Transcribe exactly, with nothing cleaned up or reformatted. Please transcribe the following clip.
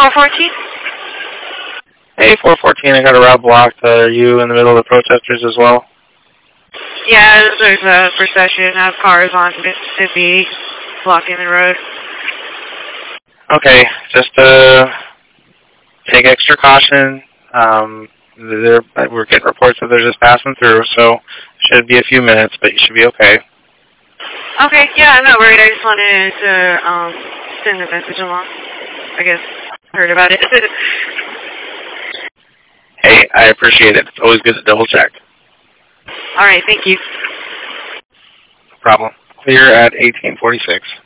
four fourteen? Hey, four fourteen, I got a route blocked. Uh, are you in the middle of the protesters as well? Yeah, there's a procession of cars on Mississippi blocking the road. Okay, just uh, take extra caution. Um, there, we're getting reports that they're just passing through, so should be a few minutes, but you should be okay. Okay, yeah, I'm not worried. I just wanted to um, send a message along. I guess I heard about it. Hey, I appreciate it. It's always good to double check. All right, thank you. No problem. Clear at eighteen forty-six.